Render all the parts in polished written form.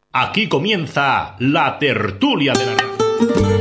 Aquí comienza la tertulia de la radio.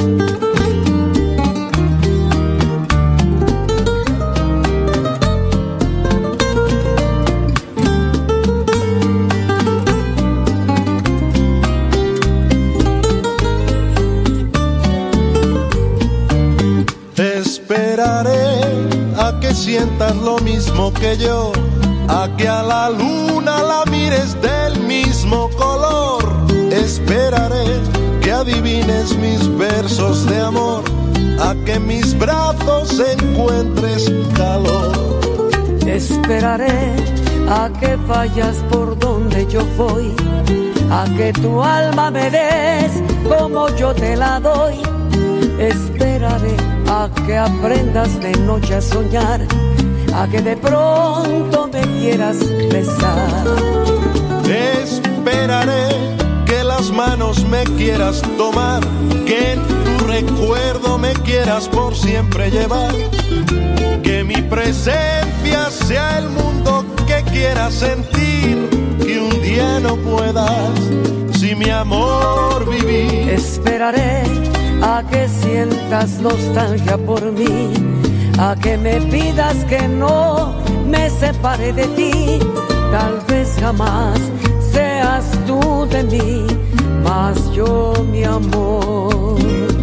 Esperaré a que sientas lo mismo que yo, a que a la luna la mires del mismo color. Esperaré que adivines mis versos de amor, a que en mis brazos encuentres calor. Esperaré a que vayas por donde yo voy, a que tu alma me des como yo te la doy. Esperaré a que aprendas de noche a soñar, a que de pronto me quieras besar. Esperaré que las manos me quieras tomar, que en tu recuerdo me quieras por siempre llevar, que mi presencia sea el mundo que quieras sentir, que un día no puedas sin mi amor vivir. Esperaré a que sientas nostalgia por mí, a que me pidas que no me separe de ti. Tal vez jamás seas tú de mí, mas yo mi amor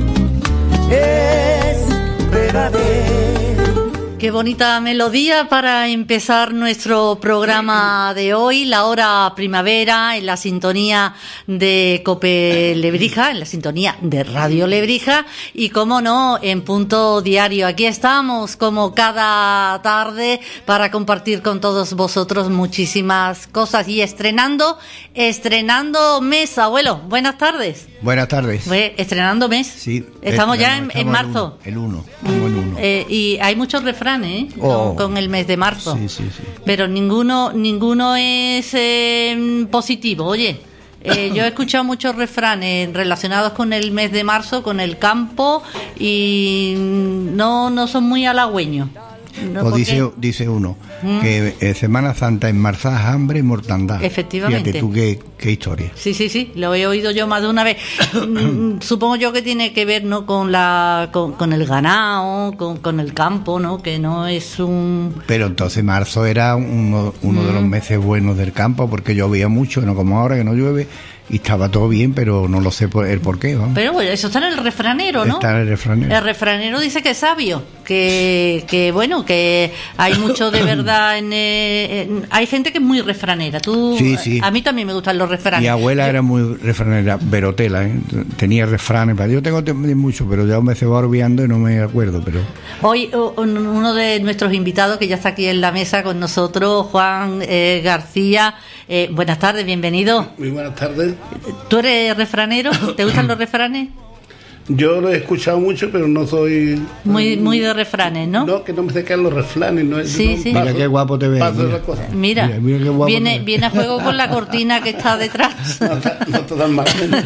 esperaré. Qué bonita melodía para empezar nuestro programa de hoy, la hora primavera, en la sintonía de COPE Lebrija, en la sintonía de Radio Lebrija y, como no, en Punto Diario. Aquí estamos, como cada tarde, para compartir con todos vosotros muchísimas cosas y estrenando mes, abuelo. Buenas tardes. Buenas tardes. Estrenando mes. Sí. Estamos ya en marzo. El 1. Y hay muchos refranes con el mes de marzo. Sí. Pero ninguno es positivo. Oye, yo he escuchado muchos refranes relacionados con el mes de marzo, con el campo, y no son muy halagüeños. No, dice uno que Semana Santa en Marzás, hambre y mortandad. Efectivamente. Fíjate tú qué historia. Sí, lo he oído yo más de una vez. Supongo yo que tiene que ver, ¿no?, con el ganado, con el campo, ¿no?, que no es un... Pero entonces marzo era uno de los meses buenos del campo, porque llovía mucho, no como ahora que no llueve. Y estaba todo bien, pero no lo sé el por qué, ¿no? Pero bueno, eso está en el refranero, ¿no? Está en el refranero. El refranero dice que es sabio, que bueno, que hay mucho de verdad hay gente que es muy refranera. Sí. A mí también me gustan los refranes. Mi abuela era muy refranera, Berotela, ¿eh? Tenía refranes. Yo tengo mucho, pero ya me se va olvidando y no me acuerdo, pero... Hoy uno de nuestros invitados, que ya está aquí en la mesa con nosotros, Juan García. Buenas tardes, bienvenido. Muy buenas tardes. ¿Tú eres refranero? ¿Te gustan los refranes? Yo lo he escuchado mucho, pero no soy... Muy de refranes, ¿no? No, que no me sé qué los refranes. No, Sí. Mira qué guapo te ves. Mira qué guapo viene a juego con la cortina que está detrás. No te dan malmente.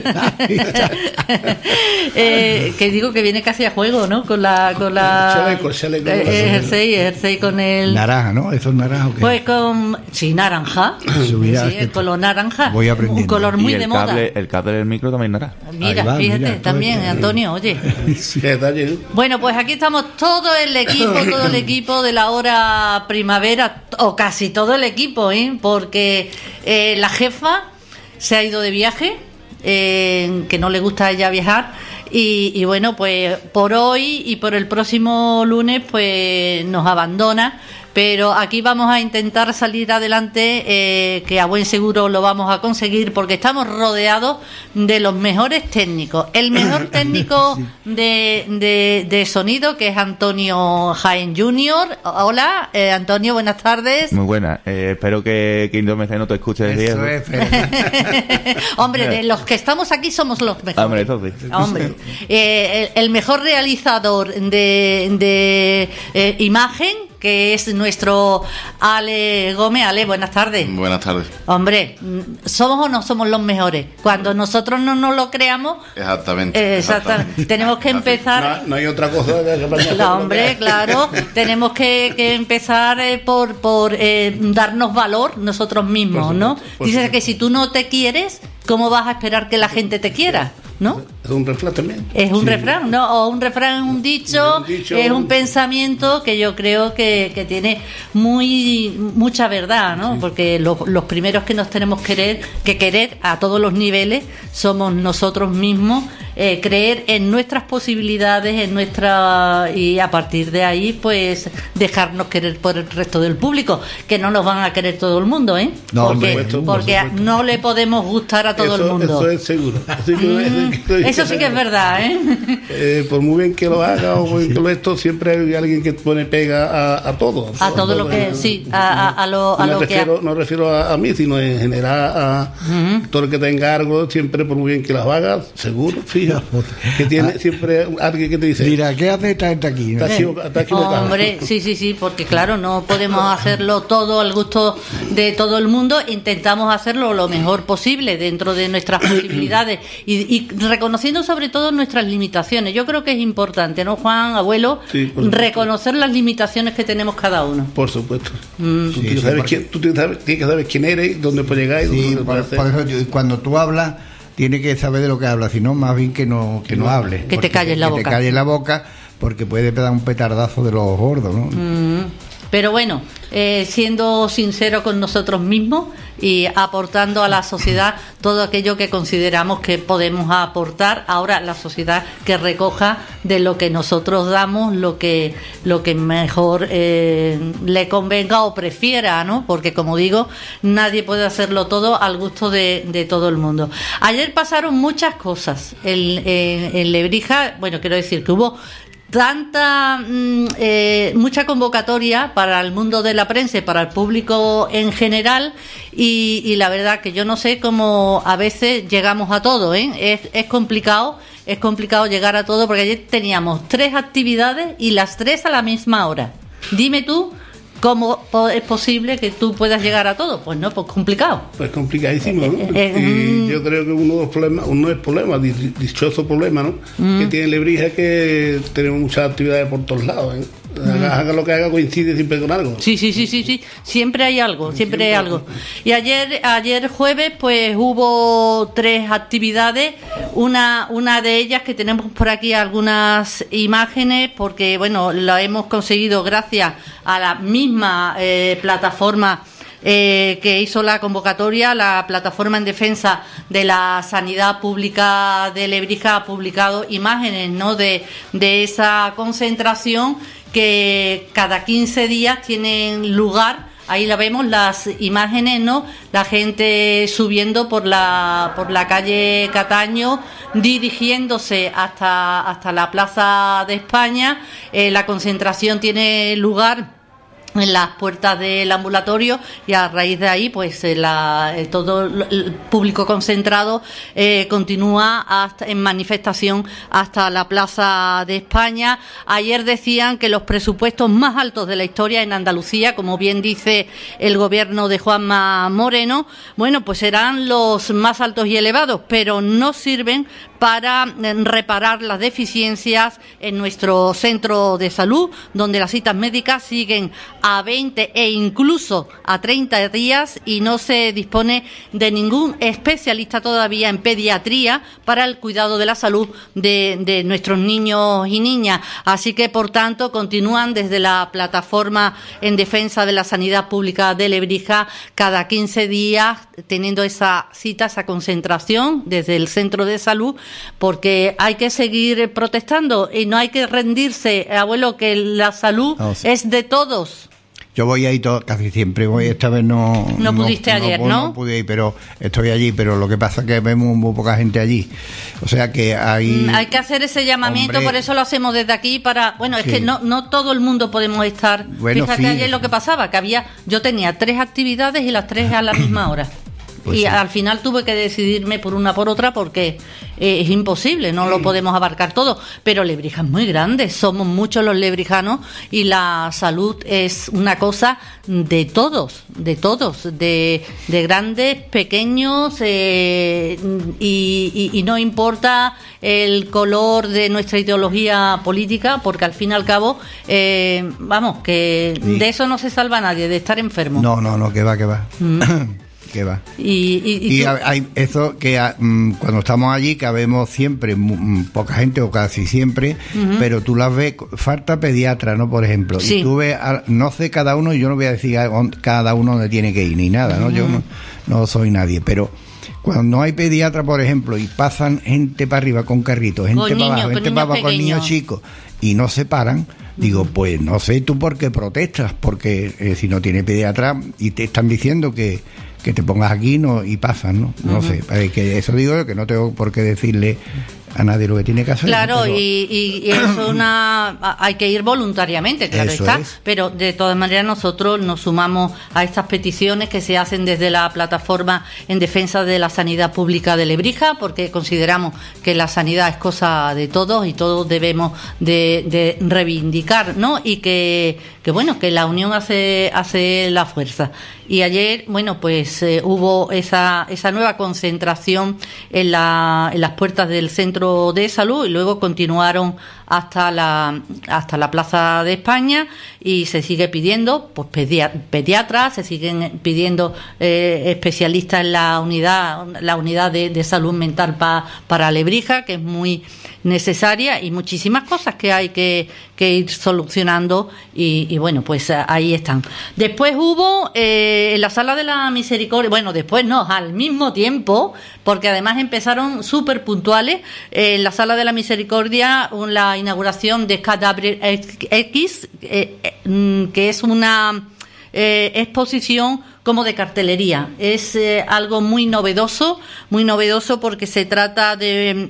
Que digo que viene casi a juego, ¿no? Con la chaleco. Jersey con el... Naranja, ¿no? ¿Eso es naranja o qué? Pues sí, naranja. El color naranja. Voy aprendiendo. Un color muy de moda. El cable del micro también naranja. Mira, fíjate, también, Antonio, oye. Bueno, pues aquí estamos todo el equipo de la hora primavera, o casi todo el equipo, porque la jefa se ha ido de viaje, que no le gusta a ella viajar, y bueno, pues por hoy y por el próximo lunes pues nos abandona. Pero aquí vamos a intentar salir adelante, que a buen seguro lo vamos a conseguir, porque estamos rodeados de los mejores técnicos. El mejor técnico de sonido, que es Antonio Jaén Jr. Hola, Antonio, buenas tardes. Muy buenas. Espero que Indomece no te escuche de Eso Hombre, de los que estamos aquí somos los mejores. Hombre, eso sí. Hombre, el mejor realizador de imagen, que es nuestro Ale Gómez. Ale, buenas tardes. Buenas tardes. Hombre, ¿somos o no somos los mejores? Cuando nosotros no nos lo creamos... Exactamente. Tenemos que empezar... No hay otra cosa que... No, hombre, claro. Tenemos que empezar por darnos valor nosotros mismos, ¿no? Dices que si tú no te quieres... ¿cómo vas a esperar que la gente te quiera? ¿No? Es un refrán también. Es un refrán, ¿no? O un refrán, un dicho, es un pensamiento que yo creo que tiene mucha verdad, ¿no? Sí. Porque los primeros que nos tenemos que querer a todos los niveles somos nosotros mismos, creer en nuestras posibilidades, y a partir de ahí, pues, dejarnos querer por el resto del público, que no nos van a querer todo el mundo, ¿eh? No, porque no le podemos gustar a todo el mundo. Eso es seguro. Eso sí que es verdad, ¿eh? Por muy bien que lo haga o muy bien que lo esto, siempre hay alguien que pone pega a todo. A todo lo que, sí, a lo que... No refiero a mí, sino en general a todo el que tenga algo, siempre por muy bien que las haga, seguro, fija, que tiene siempre alguien que te dice... Mira, ¿qué hace esta gente aquí? Está equivocado. Hombre, sí, porque claro, no podemos hacerlo todo al gusto de todo el mundo, intentamos hacerlo lo mejor posible dentro de nuestras posibilidades y reconociendo sobre todo nuestras limitaciones. Yo creo que es importante, ¿no, Juan, abuelo? Sí, reconocer las limitaciones que tenemos cada uno. Por supuesto. Tú tienes que saber quién eres, dónde puedes llegar y dónde puedes hacer. Por eso, cuando tú hablas, tienes que saber de lo que hablas, si no, más bien que no hables. Que te calles la boca. Que te calles la boca, porque puede dar un petardazo de los gordos, ¿no? Pero bueno, siendo sincero con nosotros mismos y aportando a la sociedad todo aquello que consideramos que podemos aportar. Ahora la sociedad que recoja de lo que nosotros damos lo que mejor le convenga o prefiera, ¿no? Porque como digo, nadie puede hacerlo todo al gusto de todo el mundo. Ayer pasaron muchas cosas en Lebrija. Bueno, quiero decir que hubo mucha convocatoria para el mundo de la prensa y para el público en general y la verdad que yo no sé cómo a veces llegamos a todo, ¿eh? Es complicado llegar a todo porque ayer teníamos 3 actividades y las 3 a la misma hora. Dime tú, ¿cómo es posible que tú puedas llegar a todo? Pues no, pues complicado. Pues complicadísimo, ¿no? Y yo creo que uno es problema, dichoso problema, ¿no? Que tiene Lebrija, que tenemos muchas actividades por todos lados, ¿eh? Haga lo que haga, coincide siempre con algo. Sí. Siempre hay algo, siempre hay algo. Y ayer jueves, pues hubo 3 actividades. Una de ellas que tenemos por aquí algunas imágenes, porque bueno, la hemos conseguido gracias a la misma plataforma que hizo la convocatoria. La plataforma en defensa de la sanidad pública de Lebrija ha publicado imágenes, ¿no?, de esa concentración que cada 15 días tienen lugar. Ahí la vemos, las imágenes, ¿no? La gente subiendo por la calle Cataño, dirigiéndose hasta la Plaza de España. La concentración tiene lugar en las puertas del ambulatorio y a raíz de ahí pues todo el público concentrado continúa en manifestación hasta la Plaza de España. Ayer decían que los presupuestos más altos de la historia en Andalucía, como bien dice el gobierno de Juanma Moreno, bueno, pues serán los más altos y elevados, pero no sirven para reparar las deficiencias en nuestro centro de salud, donde las citas médicas siguen a 20 e incluso a 30 días y no se dispone de ningún especialista todavía en pediatría para el cuidado de la salud de nuestros niños y niñas. Así que, por tanto, continúan desde la plataforma en defensa de la sanidad pública de Lebrija cada 15 días teniendo esa cita, esa concentración desde el centro de salud, porque hay que seguir protestando y no hay que rendirse, abuelo, que la salud es de todos. Yo voy ahí casi siempre, esta vez no pudiste ayer, ¿no? No pude ir, pero estoy allí, pero lo que pasa es que vemos muy poca gente allí. O sea que hay que hacer ese llamamiento, hombre, por eso lo hacemos desde aquí es que no todo el mundo podemos estar. Bueno, fíjate ayer lo que pasaba, que yo tenía 3 actividades y las 3 a la misma hora. Pues y al final tuve que decidirme por una por otra porque es imposible, no lo podemos abarcar todo. Pero Lebrija es muy grande, somos muchos los lebrijanos y la salud es una cosa de todos, de grandes, pequeños, y no importa el color de nuestra ideología política, porque al fin y al cabo, que de eso no se salva nadie, de estar enfermo. No, que va. ¿Qué va? Y hay eso que cuando estamos allí, que vemos siempre poca gente o casi siempre, pero tú las ves, falta pediatra, ¿no? Por ejemplo, y tú ves, no sé cada uno, yo no voy a decir cada uno dónde tiene que ir ni nada, ¿no? Yo no soy nadie, pero cuando no hay pediatra, por ejemplo, y pasan gente para arriba con carritos, gente para abajo, gente para abajo con niños chicos, y no se paran, digo, pues no sé tú por qué protestas, porque si no tiene pediatra y te están diciendo que te pongas aquí y pasan, ¿no? No sé, que eso digo yo, que no tengo por qué decirle a nadie lo que tiene que hacer. Claro, pero... y eso hay que ir voluntariamente, claro está, pero de todas maneras nosotros nos sumamos a estas peticiones que se hacen desde la plataforma en defensa de la sanidad pública de Lebrija, porque consideramos que la sanidad es cosa de todos y todos debemos de reivindicar, ¿no? Y que bueno, que la unión hace la fuerza. Y ayer, bueno, pues hubo esa nueva concentración en las puertas del centro de salud y luego continuaron hasta la Plaza de España y se sigue pidiendo pues pediatras, se siguen pidiendo especialistas en la unidad de salud mental para Lebrija, que es muy necesaria, y muchísimas cosas que hay que ir solucionando y bueno, pues ahí están. Después hubo en la Sala de la Misericordia, bueno, después no, al mismo tiempo, porque además empezaron súper puntuales, en la Sala de la Misericordia la inauguración de Cadaver X, que es una exposición como de cartelería. Es algo muy novedoso porque se trata de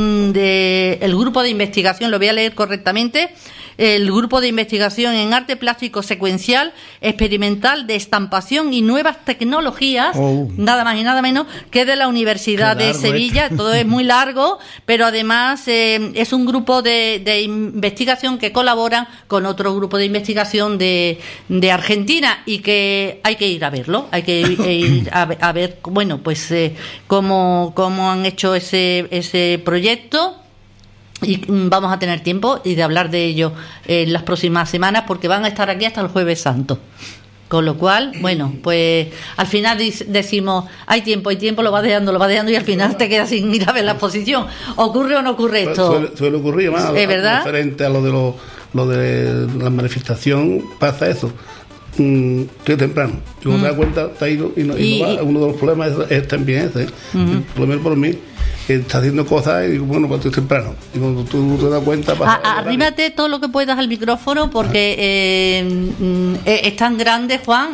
el grupo de investigación, lo voy a leer correctamente, el grupo de investigación en arte plástico secuencial, experimental de estampación y nuevas tecnologías, nada más y nada menos que de la Universidad de Sevilla. Todo es muy largo, pero además es un grupo de investigación que colabora con otro grupo de investigación de Argentina y que hay que ir a verlo, hay que ir a ver, bueno, pues cómo han hecho ese proyecto. Y vamos a tener tiempo y de hablar de ello en las próximas semanas, porque van a estar aquí hasta el Jueves Santo. Con lo cual, bueno, pues al final decimos, hay tiempo, lo va dejando y al final te quedas sin ir a ver la exposición. ¿Ocurre o no ocurre esto? Suele ocurrir, más. ¿Es verdad? Referente a lo de la manifestación, pasa eso. Estoy temprano. Y cuando te das cuenta, te ha ido y no va. Uno de los problemas es también ese. Por lo menos por mí, que está haciendo cosas y digo, bueno, pues estoy temprano. Y cuando tú te das cuenta... Arrímate todo lo que puedas al micrófono, porque es tan grande, Juan,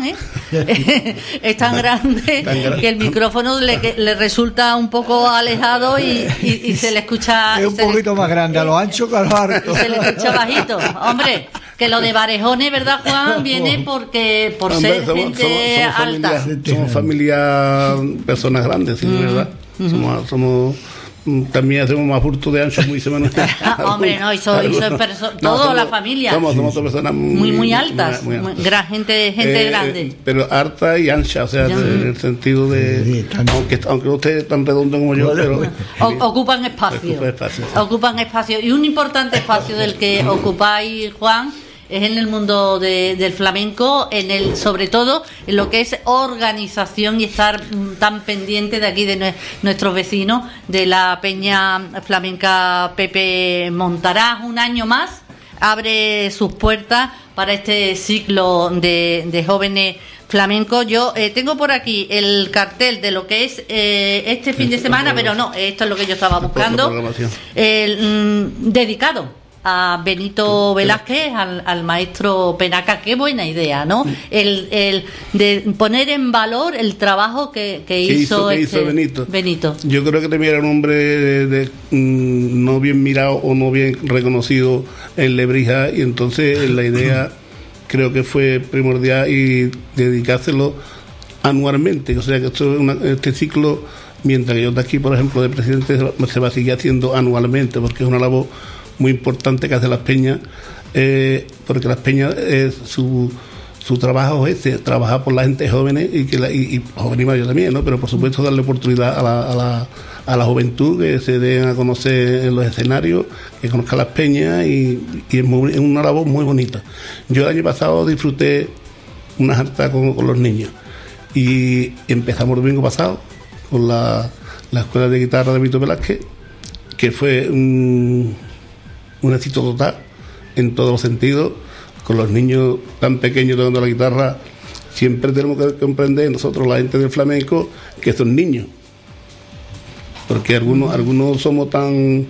es tan grande que el micrófono le resulta un poco alejado y se le escucha... Es un poquito más grande a lo ancho que a lo alto. Se le escucha bajito. Hombre, que lo de Barejones, ¿verdad, Juan? Viene por ser gente alta. Somos familia, personas grandes, sí, ¿verdad? Somos también hacemos más hurto de ancho muy menos. Hombre, no, toda la familia. Somos personas muy altas, gran gente grande. Pero alta y ancha, o sea, en el sentido de aunque no esté tan redondo como yo, pero ocupan espacio. Ocupan espacio. Y un importante espacio del que ocupáis, Juan, es en el mundo del flamenco, sobre todo en lo que es organización y estar tan pendiente de aquí de nuestros vecinos, de la Peña Flamenca Pepe Montaraz. Un año más abre sus puertas para este ciclo de jóvenes flamencos. Yo tengo por aquí el cartel de lo que es este fin de semana, pero no, esto es lo que yo estaba buscando, dedicado a Benito Velázquez, al maestro Penaca. Qué buena idea, ¿no? El de poner en valor el trabajo que hizo Benito. Yo creo que también era un hombre no bien mirado o no bien reconocido en Lebrija, y entonces la idea creo que fue primordial y dedicárselo anualmente. O sea que este ciclo, mientras que yo de aquí, por ejemplo, de presidente, se va a seguir haciendo anualmente, porque es una labor muy importante que hace las peñas, porque las peñas su trabajo es trabajar por la gente joven y joven y mayor también, ¿no? Pero por supuesto darle oportunidad a la juventud, que se den a conocer en los escenarios, que conozcan las peñas, y es una labor muy bonita. Yo el año pasado disfruté una jarta con los niños, Y empezamos el domingo pasado con la escuela de guitarra de Benito Velázquez, que fue un éxito total en todos los sentidos, con los niños tan pequeños tocando la guitarra. Siempre tenemos que comprender nosotros, la gente del flamenco, que son niños, porque algunos somos tan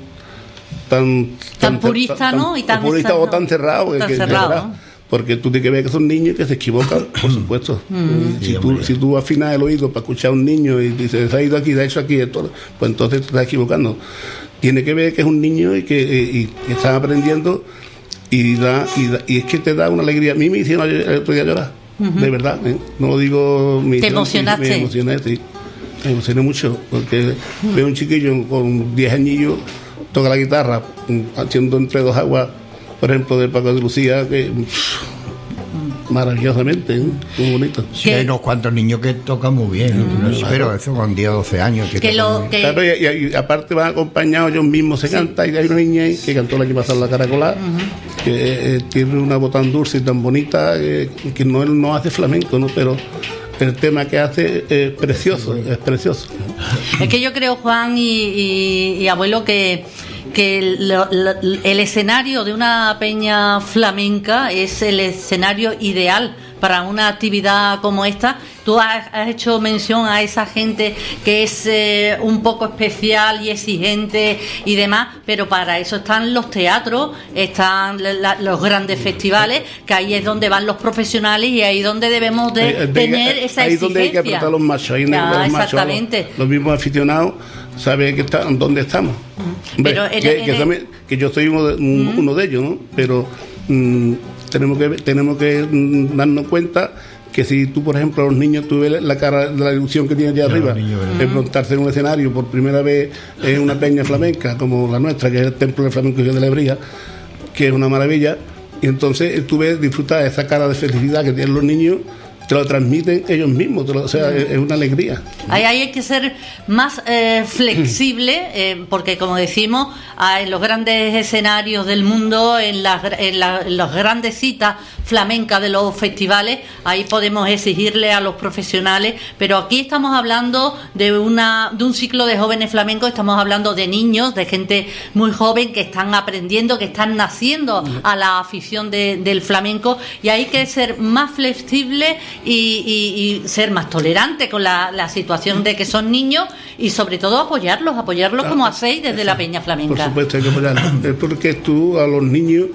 puristas, ¿no? Y tan puristas o tan cerrados, porque tú tienes que ver que son niños que se equivocan, por supuesto. Si tú afinas el oído para escuchar a un niño y dices, se ha ido aquí, se ha hecho aquí, pues entonces te estás equivocando. Tiene que ver que es un niño y que están aprendiendo, y es que te da una alegría. A mí me hicieron el otro día llorar, de verdad, no lo digo. ¿Te emocionaste? Me emocioné, sí. Me emocioné mucho, porque veo un chiquillo con 10 añillos, toca la guitarra, haciendo Entre dos aguas, por ejemplo, de Paco de Lucía, que maravillosamente, muy bonito. Sí, hay unos cuantos niños que tocan muy bien, pero eso con 10 o 12 años. Claro, y aparte van acompañados, ellos mismos se cantan, y hay una niña ahí que cantó el año pasado La Caracolá, que tiene una voz tan dulce y tan bonita, que no hace flamenco, ¿no? Pero el tema que hace es precioso, es precioso. Es que yo creo, Juan y abuelo, que el escenario de una peña flamenca es el escenario ideal para una actividad como esta. Tú has hecho mención a esa gente que es un poco especial y exigente y demás, pero para eso están los teatros, están los grandes festivales, que ahí es donde van los profesionales y ahí es donde debemos de tener esa exigencia. Ahí es donde hay que apretar los machos, ahí los exactamente. Machos, los mismos aficionados saben dónde estamos. Hombre, que yo soy uno de ellos, ¿no? Pero tenemos que darnos cuenta que si tú, por ejemplo, a los niños, tú ves la cara, la ilusión que tienen allá arriba, de montarse en un escenario por primera vez en una peña flamenca como la nuestra, que es el Templo del Flamenco de Lebría, que es una maravilla, y entonces tú ves disfrutar esa cara de felicidad que tienen los niños, te lo transmiten ellos mismos, o sea, es una alegría. Ahí hay que ser más flexible, porque como decimos, en los grandes escenarios del mundo, en las grandes citas flamencas de los festivales, ahí podemos exigirle a los profesionales, pero aquí estamos hablando de un ciclo de jóvenes flamencos, estamos hablando de niños, de gente muy joven que están aprendiendo, que están naciendo a la afición del flamenco, y hay que ser más flexible y ser más tolerante con la situación de que son niños, y sobre todo apoyarlos como hacéis desde la Peña Flamenca. Por supuesto, hay que apoyarlos. Es porque tú a los niños,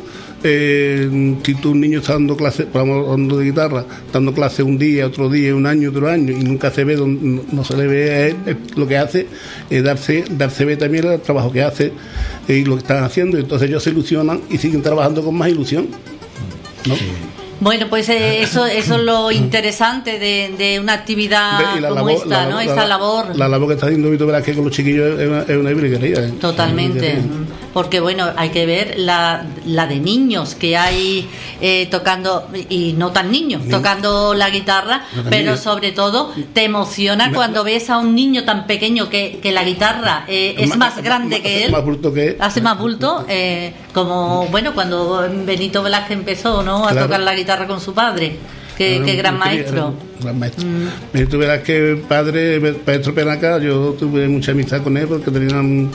si tú un niño está dando clase, hablando de guitarra, dando clase un día, otro día, un año, otro año, y nunca se ve, no se le ve a él, lo que hace es darse ve también el trabajo que hace y lo que están haciendo, y entonces ellos se ilusionan y siguen trabajando con más ilusión, ¿no? Sí. Bueno, pues eso es lo interesante de una actividad como esta, ¿no? Esa labor. La labor que está haciendo Benito Velázquez con los chiquillos es una briguería. Totalmente. Porque, bueno, hay que ver la de niños que hay tocando, y no tan niños, tocando la guitarra, pero sobre todo te emociona cuando ves a un niño tan pequeño que la guitarra es más grande que él. Hace más bulto que él. Hace más bulto, como, bueno, cuando Benito Velázquez empezó, ¿no?, a tocar la guitarra con su padre. Qué gran maestro. Gran maestro. Benito Velázquez, padre, maestro Penaca, yo tuve mucha amistad con él porque tenían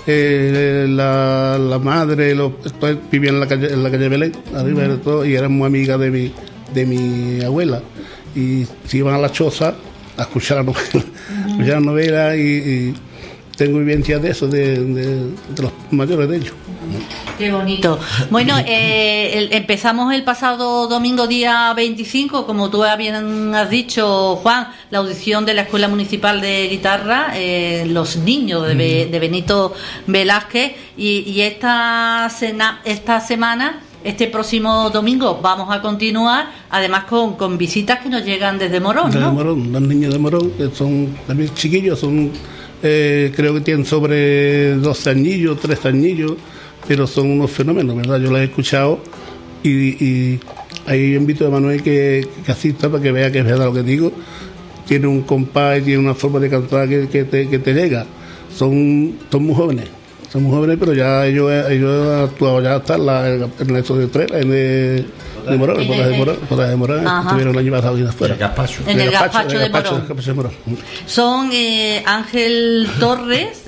la madre, vivían en la calle Belén, arriba de todo, y eran muy amigas de mi abuela, y se iban a la choza a escuchar la novela, y tengo vivencias de eso, de los mayores de ellos. Qué bonito. Bueno, empezamos el pasado domingo, día 25, como tú bien has dicho, Juan, la audición de la Escuela Municipal de Guitarra, los niños de Benito Velázquez, y esta semana, este próximo domingo, vamos a continuar, además con visitas que nos llegan desde Morón, ¿no? Desde Morón, los niños de Morón, que son también chiquillos, creo que tienen sobre 12 añillos, 13 añillos, pero son unos fenómenos, ¿verdad? Yo los he escuchado, y ahí invito a Manuel que asista para que vea que es verdad lo que digo. Tiene un compás y tiene una forma de cantar que te llega. Son muy jóvenes, Somos jóvenes, pero ya ellos han actuado ya hasta en el estudio 3, de Morón, de Morón, estuvieron el año pasado y afuera. En el Gazpacho de Morón. Son Ángel Torres,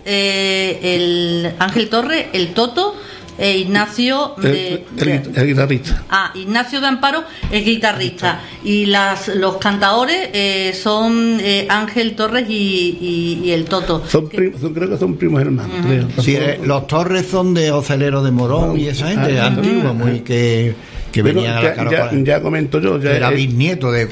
el Toto, Ignacio el guitarrista. Ignacio de Amparo es guitarrista y los cantadores son Ángel Torres y el Toto. Creo que son primos hermanos. Sí, los Torres son de Ocelero de Morón y esa gente antigua, muy que venían a la cara. Ya comento yo. Era bisnieto de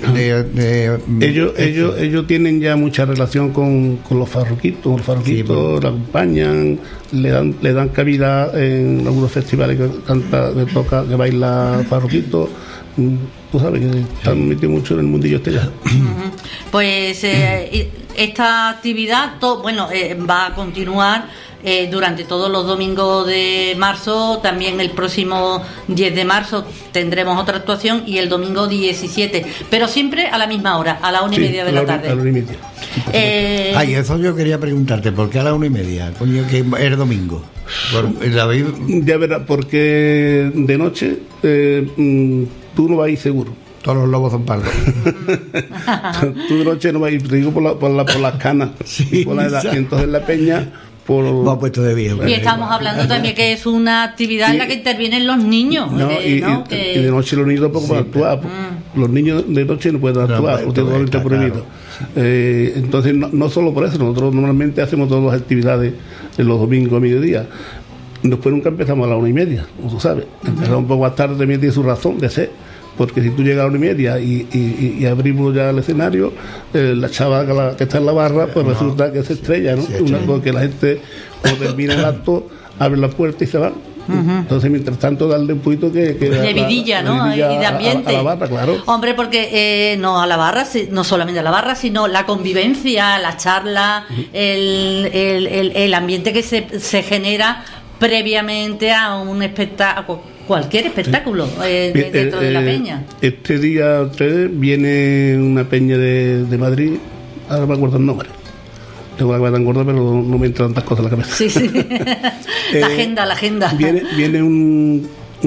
ellos tienen ya mucha relación con los farruquitos. Los farruquitos la acompañan, le dan cabida en algunos festivales que baila farruquitos. Tú sabes que están metidos mucho en el mundillo este ya. Pues esta actividad va a continuar durante todos los domingos de marzo. También el próximo 10 de marzo tendremos otra actuación y el domingo 17, pero siempre a la misma hora, a la 1:30 de la tarde. A la 1:30. Eso yo quería preguntarte, ¿por qué a la 1:30? Coño, que es domingo. Ya verás, porque de noche tú no vas a ir seguro. Todos los lobos son pardos. Tú de noche no vas a ir, te digo por las canas, sí, por la edad. Y entonces la peña va puesto de viejo. Y estamos hablando también que es una actividad en la que intervienen los niños. Y de noche los niños tampoco pueden actuar. Los niños de noche no pueden actuar, totalmente prohibido. Entonces, no solo por eso, nosotros normalmente hacemos todas las actividades en los domingos a mediodía. Después nunca empezamos a la 1:30, tú sabes. Empezamos un poco más tarde, también tiene su razón de ser. Porque si tú llegas a la 1:30 y abrimos ya el escenario, la chava que está en la barra, pues resulta que se estrella, ¿no? Porque la gente, cuando termina el acto, abre la puerta y se va. Entonces, mientras tanto, darle un poquito de vidilla, ¿no? Y de ambiente. A la barra, claro. Hombre, porque no a la barra, no solamente a la barra, sino la convivencia, la charla, el ambiente que se genera previamente a un espectáculo. Cualquier espectáculo dentro de la peña. Este día 3 viene una peña de Madrid, ahora me acuerdo el nombre. Tengo la cabeza tan gorda, pero no me entran tantas cosas en la cabeza. Sí. La agenda. Viene un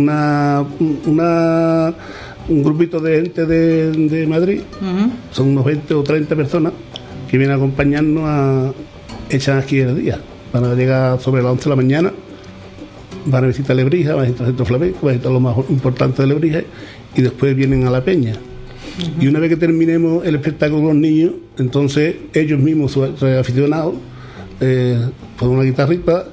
grupito de gente de Madrid, son unos 20 o 30 personas que vienen a acompañarnos echan aquí el día. Van a llegar sobre las 11 de la mañana. Van a visitar Lebrija, van a visitar el centro flamenco, van a visitar lo más importante de Lebrija y después vienen a la peña. Y una vez que terminemos el espectáculo con los niños, entonces ellos mismos, sus aficionados, ponen una guitarra,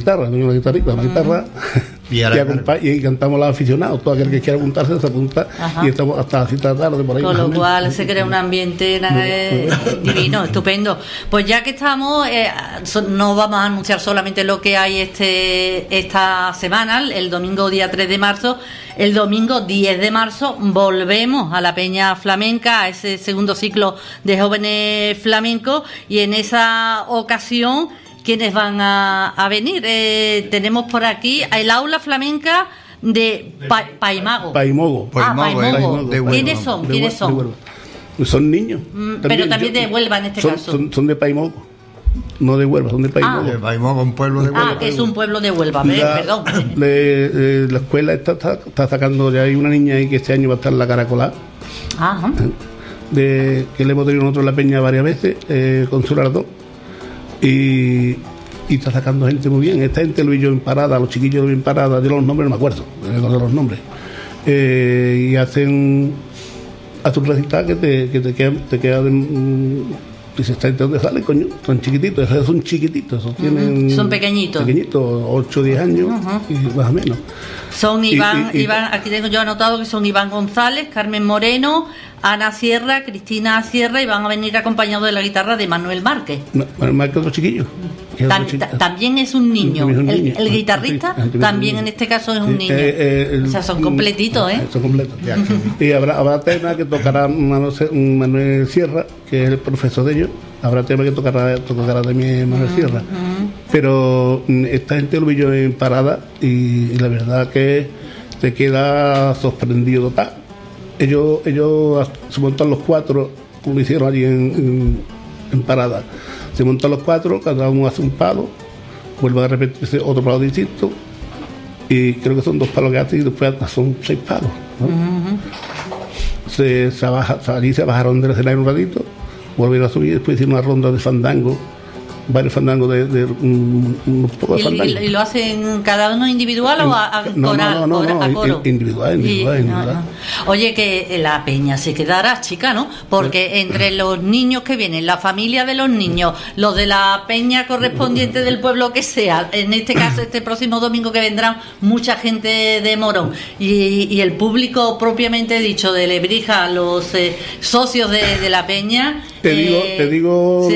y cantamos los aficionados. Todo aquel que quiera apuntarse se apunta. Y estamos hasta las 7 de la tarde por ahí. Con lo cual se crea un ambiente divino, estupendo. Pues ya que estamos, no vamos a anunciar solamente lo que hay esta semana, el domingo día 3 de marzo. El domingo 10 de marzo volvemos a la Peña Flamenca, a ese segundo ciclo de jóvenes flamencos, y en esa ocasión, ¿quiénes van a venir? Tenemos por aquí el aula flamenca de Paimogo. Paimogo. ¿Quiénes son? Son niños. Pero también de Huelva en este caso. Son de Paimogo. No de Huelva, son de Paimogo. De Paimogo, un pueblo de Huelva. Que es un pueblo de Huelva, perdón. La escuela está sacando, ya hay una niña ahí que este año va a estar en la Caracolá. Que le hemos tenido nosotros en la peña varias veces, con su Lardón. Y está sacando gente muy bien. Esta gente lo vi yo en parada, los chiquillos lo vi en parada, de los nombres no me acuerdo, de los nombres. Y hacen un recital que te queda dice, ¿esta gente dónde sale, coño? Son chiquititos, son chiquititos, son pequeñitos, 8 o 10 años y más o menos. Son Iván, aquí tengo yo anotado que son Iván González, Carmen Moreno, Ana Sierra, Cristina Sierra, y van a venir acompañados de la guitarra de Manuel Márquez. Manuel Márquez, otro chiquillo. También es un niño. El guitarrista también en este caso es un niño. O sea, son completitos, Son completos. Y habrá tema que tocará Manuel Sierra, que es el profesor de ellos. Habrá tema que tocará también Manuel Sierra. Pero esta gente lo vi yo en parada y la verdad que te queda sorprendido total. Ellos se montan los 4, como lo hicieron allí en parada. Se montan los 4, cada uno hace un palo, vuelve a repetirse otro palo distinto, y creo que son 2 palos que hace y después son 6 palos, ¿no? Allí se bajaron del escenario un ratito, volvieron a subir y después hicieron una ronda de fandango, varios fandangos de unos pocos fandangos. ¿Y lo hacen cada uno individual o a coral? No, individual. Oye, que la peña se quedará chica, ¿no? Porque entre los niños que vienen, la familia de los niños, los de la peña correspondiente del pueblo que sea, en este caso este próximo domingo que vendrán mucha gente de Morón, y el público propiamente dicho de Lebrija, los socios de la peña, te digo,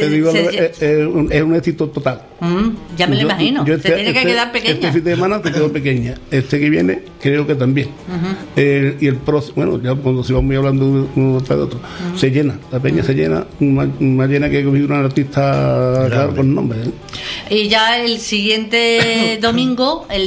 es un éxito total. Ya me lo imagino. Se tiene que quedar pequeña. Este fin de semana te quedó pequeña. Este que viene, creo que también. Y el próximo, bueno, ya cuando se va muy hablando de uno tras de otro, se llena. La peña se llena, más llena que un artista claro, con nombre. Y ya el siguiente domingo, el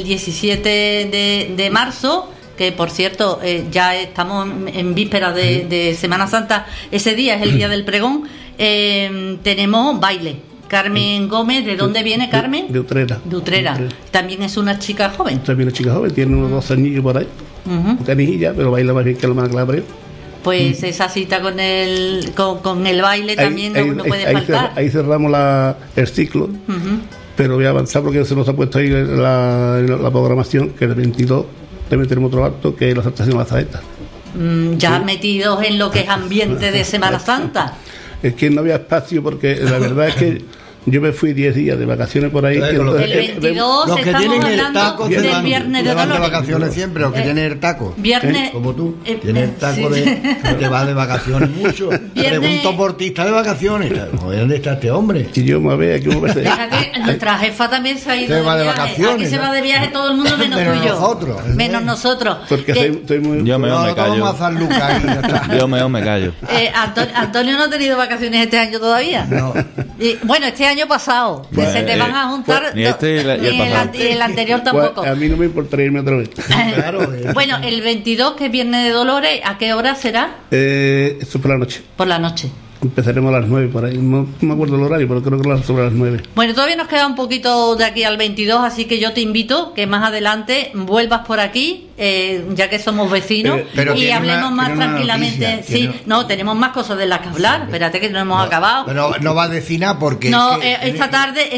17 de marzo, que por cierto ya estamos en vísperas de Semana Santa, ese día es el día del pregón, tenemos baile. Carmen Gómez, ¿de dónde viene Carmen? De Utrera. También es una chica joven. También es una chica joven, tiene unos 2 añillos por ahí, canijilla, pero baila más bien que la más clara. Pues esa cita con el baile también no puede faltar. Ahí cerramos el ciclo, pero voy a avanzar porque se nos ha puesto ahí la programación, que el 22 también tenemos otro acto, que es la saltación de la saeta. Ya metidos en lo que es ambiente de Semana Santa. Es que no había espacio, porque la verdad es que yo me fui 10 días de vacaciones por ahí. El 22 los que estamos tienen el hablando taco del Viernes de Dolores. De vacaciones siempre, los que tienen el taco. Viernes, como tú, tienes el taco que va de vacaciones mucho. Pregunto por ti, ¿está de vacaciones? ¿Dónde está este hombre? Y yo me veo aquí. Nuestra jefa también se ha ido de vacaciones. Aquí se va de viaje todo el mundo menos tú y yo. Menos nosotros. Porque estoy muy... Yo me callo. Yo me callo. Antonio no ha tenido vacaciones este año todavía. No. Bueno, este año pasado, pues, se te van a juntar ni este y el anterior tampoco. Pues a mí no me importaría irme otra vez. Bueno, el 22, que es Viernes de Dolores, ¿a qué hora será? Eso por la noche. Por la noche. Empezaremos a las 9 por ahí, no me acuerdo el horario, pero creo que sobre las 9. Bueno, todavía nos queda un poquito de aquí al 22, así que yo te invito que más adelante vuelvas por aquí, ya que somos vecinos, y hablemos más tranquilamente. Tenemos más cosas de las que hablar. Espérate que no hemos acabado. Pero no va a decir nada porque esta tarde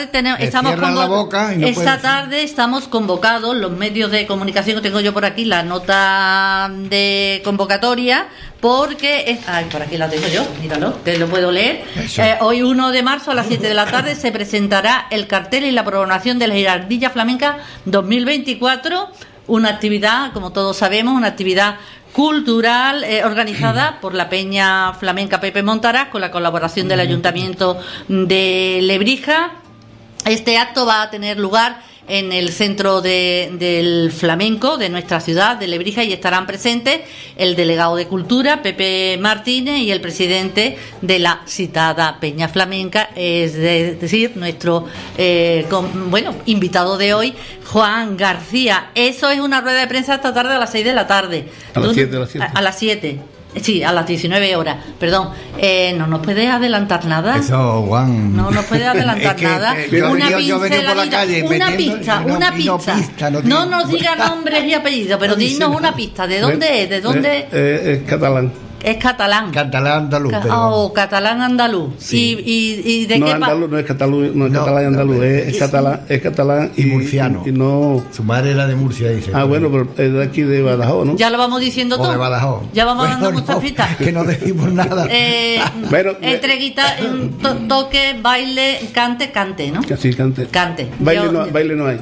estamos convocados los medios de comunicación. Tengo yo por aquí la nota de convocatoria, porque por aquí la tengo yo, míralo, que lo puedo leer. Hoy 1 de marzo a las 7 de la tarde se presentará el cartel y la programación de la Girardilla Flamenca 2024, una actividad, como todos sabemos, una actividad cultural organizada por la Peña Flamenca Pepe Montaraz, con la colaboración del Ayuntamiento de Lebrija. Este acto va a tener lugar en el centro del flamenco de nuestra ciudad de Lebrija, y estarán presentes el delegado de Cultura, Pepe Martínez, y el presidente de la citada Peña Flamenca, es decir, nuestro invitado de hoy, Juan García. Eso es una rueda de prensa esta tarde a las 6 de la tarde. A las 7. Sí, a las 19 horas, perdón. ¿No nos puedes adelantar nada? Eso, Juan. No nos puedes adelantar nada. Yo vengo por la calle una pista. No nos diga nombres y apellidos, pero dinos una pista. ¿De dónde es? ¿De dónde? Es catalán. Es catalán. Catalán andaluz. Catalán andaluz. Sí. ¿Y de qué andaluz, no es catalán andaluz, es catalán y murciano. Y no... Su madre era de Murcia, dice. Bueno, pero es de aquí de Badajoz, ¿no? Ya lo vamos diciendo todo. De Badajoz. Ya vamos dando muchas pistas. Que no decimos nada. Entre guitarra, toque, baile, cante, ¿no? Sí, cante. Baile no hay.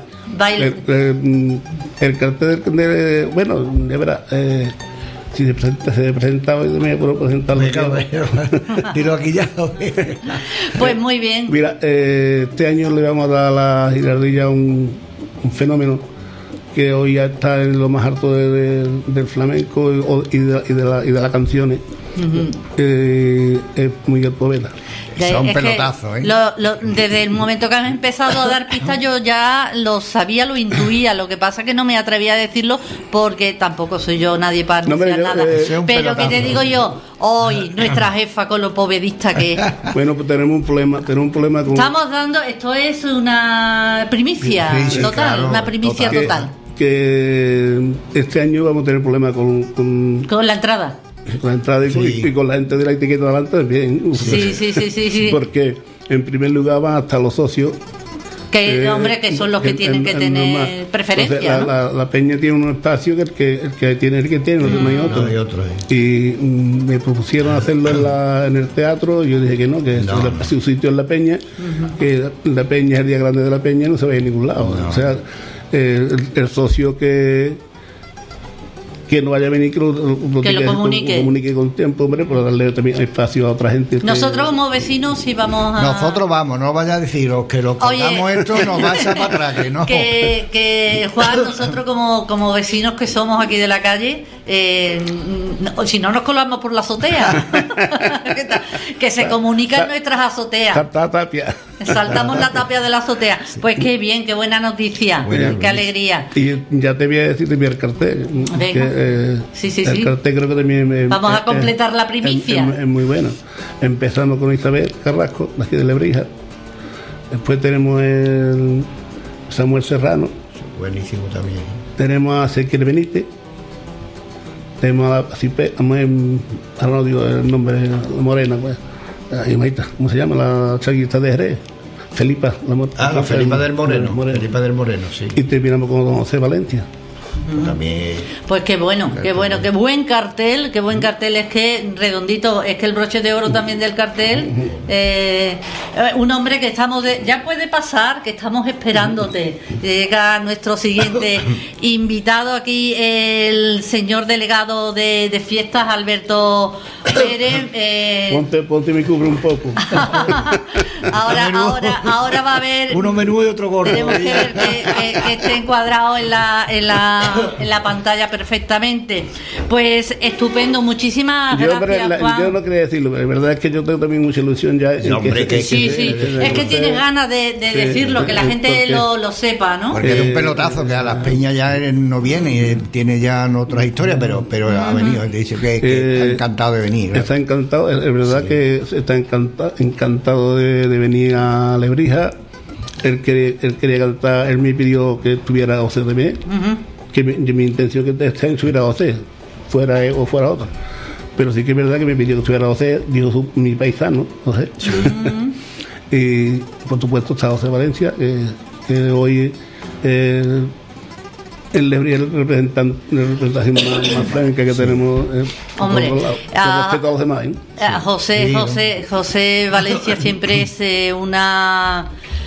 El cartel de verdad... si se presenta hoy, me puedo presentar. Tiro aquí ya. Pues muy bien. Mira, este año le vamos a dar a la Girardilla un fenómeno que hoy ya está en lo más alto del flamenco y de las canciones, es muy poeta. Son pelotazos, ¿eh? Desde el momento que han empezado a dar pistas yo ya lo sabía, lo intuía. Lo que pasa es que no me atrevía a decirlo porque tampoco soy yo nadie para anunciar nada. Pero que te digo yo, hoy nuestra jefa con lo povedista que es. Bueno, pues tenemos un problema con... Estamos dando, esto es una primicia total, claro, una primicia total. Que este año vamos a tener problemas con la entrada. Con la entrada y con la gente de la etiqueta delante también. Sí. Porque en primer lugar van hasta los socios. Que son los que tienen que tener preferencia. Entonces, ¿no? la peña tiene un espacio que el que tiene, no hay otro. No hay otro Y me propusieron hacerlo en el teatro. Y yo dije que no, que su sitio en la peña, que la peña es el día grande de la peña, no se va a ningún lado. O sea, el socio que no vaya a venir, que lo comunique con tiempo, hombre, para darle también espacio a otra gente. Nosotros como vecinos sí vamos a... Nosotros vamos, no vaya a deciros que lo colgamos esto nos va a echar para atrás, que no. Que Juan, nosotros como vecinos que somos aquí de la calle, si no nos colamos por la azotea, que se comunican nuestras azoteas. Saltamos la tapia de la azotea. Pues qué bien, qué buena noticia, qué alegría. Y ya te voy a decir el cartel. El cartel creo que también vamos a completar la primicia. Es muy bueno. Empezamos con Isabel Carrasco, de aquí de Lebrija. Después tenemos el Samuel Serrano. Buenísimo también. Tenemos a Ezequiel Benítez. Tenemos a Cipe, ahora no digo el nombre, la morena, pues. ¿Cómo se llama? La chaguista de Jerez. Felipa. La Felipa del Moreno. Felipa del Moreno, sí. Y terminamos con don José Valencia. También. Pues qué buen cartel, es que redondito, es que el broche de oro también del cartel, un hombre que ya puede pasar, que estamos esperándote. Llega nuestro siguiente invitado aquí, el señor delegado de fiestas, Alberto Pérez. Ponte mi cubre un poco. ahora va a haber uno menú y otro gordo. Tenemos que ver que esté encuadrado en la pantalla perfectamente. Pues estupendo, muchísimas gracias, Juan. Yo no quería decirlo, pero la verdad es que yo tengo también mucha ilusión ya. Es que tienes ganas de decirlo, que la gente lo sepa, ¿no? Porque es un pelotazo que a las peñas ya no viene, tiene ya otras historias, pero ha venido, dice que está encantado de venir. Está encantado, es verdad que está encantado de venir a Lebrija. Él quería cantar, él me pidió que estuviera José también, que mi intención que este año estuviera José, fuera él o fuera otro. Pero sí que es verdad que me pidió que estuviera José, dijo mi paisano, José. Y por supuesto está José Valencia, que hoy el representación más franca que tenemos con respecto a los demás. José Valencia siempre es una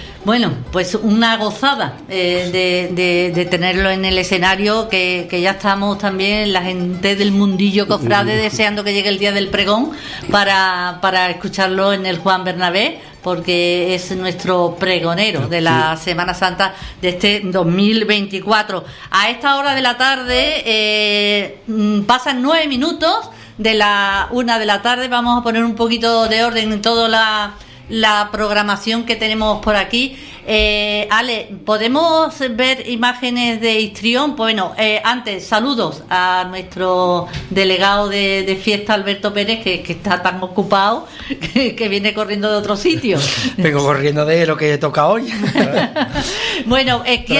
gozada de tenerlo en el escenario, que ya estamos también la gente del mundillo cofrade deseando que llegue el día del pregón para escucharlo en el Juan Bernabé, porque es nuestro pregonero de la Semana Santa de este 2024. A esta hora de la tarde pasan 9 minutos de la 1 de la tarde. Vamos a poner un poquito de orden en toda la programación que tenemos por aquí. Ale, ¿podemos ver imágenes de histrión? Bueno, antes, saludos a nuestro delegado de fiesta, Alberto Pérez, que está tan ocupado que viene corriendo de otro sitio. Vengo corriendo de lo que toca hoy. Bueno,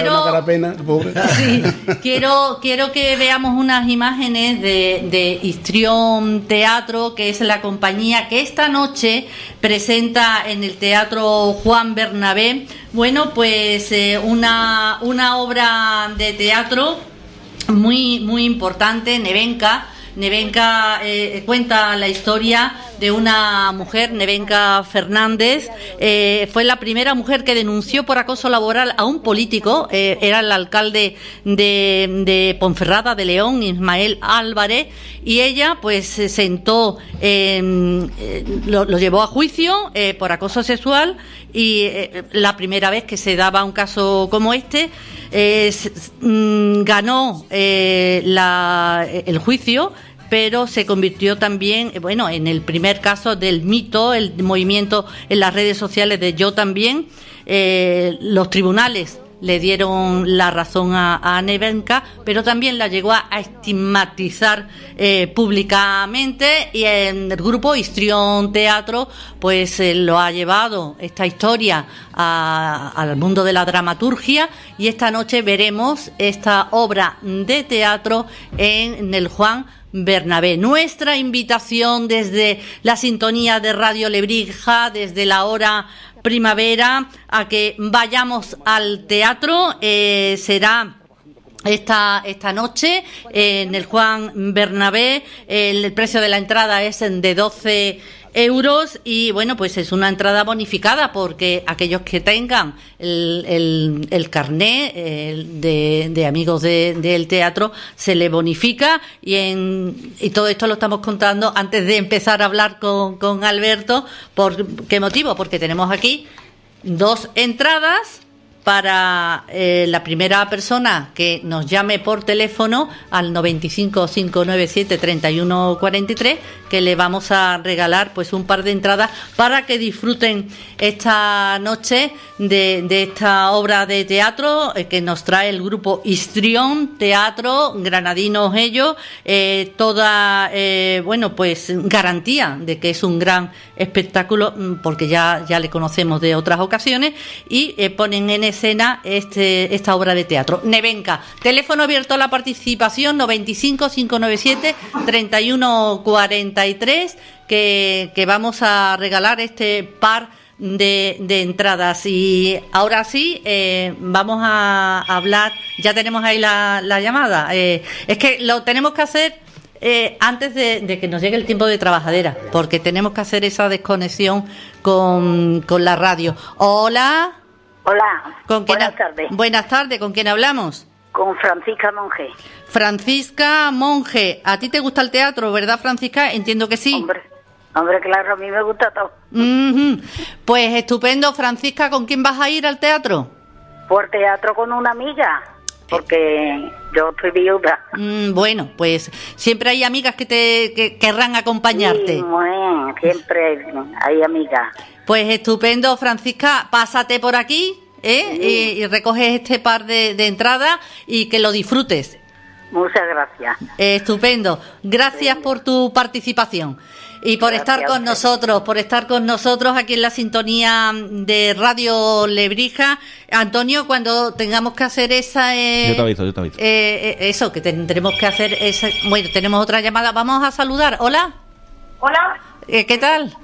quiero que veamos unas imágenes de Histrión Teatro, que es la compañía que esta noche presenta en el Teatro Juan Bernabé. Bueno, pues una obra de teatro muy importante, Nevenka. Nevenka cuenta la historia de una mujer, Nevenka Fernández. Fue la primera mujer que denunció por acoso laboral a un político. Era el alcalde de Ponferrada de León, Ismael Álvarez, y ella pues se sentó, lo llevó a juicio por acoso sexual, y la primera vez que se daba un caso como este, ganó el juicio, pero se convirtió también, bueno, en el primer caso del mito, el movimiento en las redes sociales de Yo También. Los tribunales le dieron la razón a Nevenka, pero también la llegó a estigmatizar públicamente, y el grupo Histrión Teatro pues lo ha llevado esta historia al mundo de la dramaturgia, y esta noche veremos esta obra de teatro en el Juan Bernabé. Nuestra invitación desde la sintonía de Radio Lebrija, desde la hora primavera, a que vayamos al teatro. Será esta noche en el Juan Bernabé. El precio de la entrada es de 12 euros, y bueno, pues es una entrada bonificada, porque aquellos que tengan el carné de amigos del teatro se le bonifica, y todo esto lo estamos contando antes de empezar a hablar con Alberto. ¿Por qué motivo? Porque tenemos aquí 2 entradas para la primera persona que nos llame por teléfono al 95 597 31 43, que le vamos a regalar pues un par de entradas para que disfruten esta noche de esta obra de teatro que nos trae el grupo Histrión Teatro, granadinos ellos, toda bueno, pues garantía de que es un gran espectáculo, porque ya le conocemos de otras ocasiones, y ponen en escena esta obra de teatro. Nevenka, teléfono abierto a la participación 95 597 31 43, que vamos a regalar este par de entradas. Y ahora sí, vamos a hablar. Ya tenemos ahí la llamada. Es que lo tenemos que hacer antes de que nos llegue el tiempo de trabajadera, porque tenemos que hacer esa desconexión con la radio. Hola. Hola, buenas tardes. Buenas tardes, ¿con quién hablamos? Con Francisca Monge. Francisca Monge, ¿a ti te gusta el teatro, verdad, Francisca? Entiendo que sí. Hombre, claro, a mí me gusta todo. Pues estupendo, Francisca, ¿con quién vas a ir al teatro? Por teatro con una amiga, porque yo estoy viuda. Bueno, pues siempre hay amigas que querrán acompañarte. Sí, bueno, siempre hay amigas. Pues estupendo, Francisca, pásate por aquí, y recoges este par de entradas y que lo disfrutes. Muchas gracias. Estupendo. Gracias por tu participación y por estar con nosotros aquí en la sintonía de Radio Lebrija. Antonio, cuando tengamos que hacer esa... Yo te aviso. Eso, que tendremos que hacer esa... Bueno, tenemos otra llamada. Vamos a saludar. Hola. Hola. ¿Qué tal?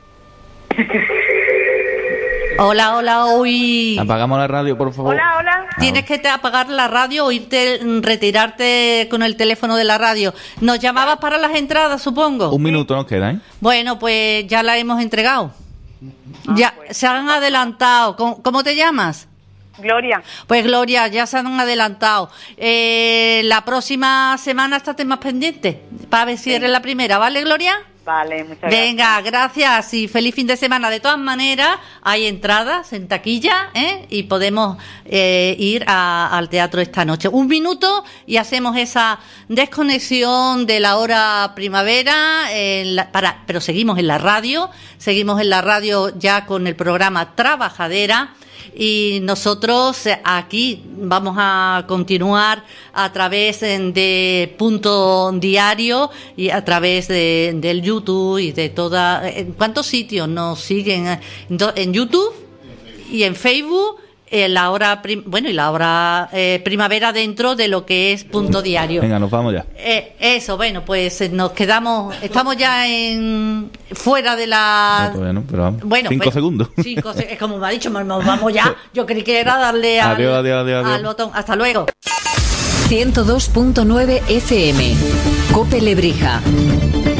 Hola, uy. Apagamos la radio, por favor. Hola. Tienes que apagar la radio o retirarte con el teléfono de la radio. ¿Nos llamabas para las entradas, supongo? Un minuto nos queda, ¿eh? Bueno, pues ya la hemos entregado. Ya pues. Se han adelantado. ¿Cómo te llamas? Gloria. Pues Gloria, ya se han adelantado. La próxima semana estate más pendiente para ver si eres la primera, ¿vale, Gloria? Vale, muchas gracias. Venga, gracias y feliz fin de semana. De todas maneras, hay entradas en taquilla, y podemos ir al teatro esta noche. Un minuto y hacemos esa desconexión de la hora primavera, pero seguimos en la radio ya con el programa Trabajadera. Y nosotros aquí vamos a continuar a través de Punto Diario y a través del YouTube y de ¿cuántos sitios nos siguen? En YouTube y en Facebook. La hora primavera dentro de lo que es Punto Diario. Venga, nos vamos ya. Eso, bueno, pues nos quedamos, estamos ya fuera de la... No, todavía no, pero vamos. Bueno, 5 segundos. Es como me ha dicho, nos vamos ya. Yo creí que era darle al botón. Hasta luego. 102.9 FM. Cope Lebrija.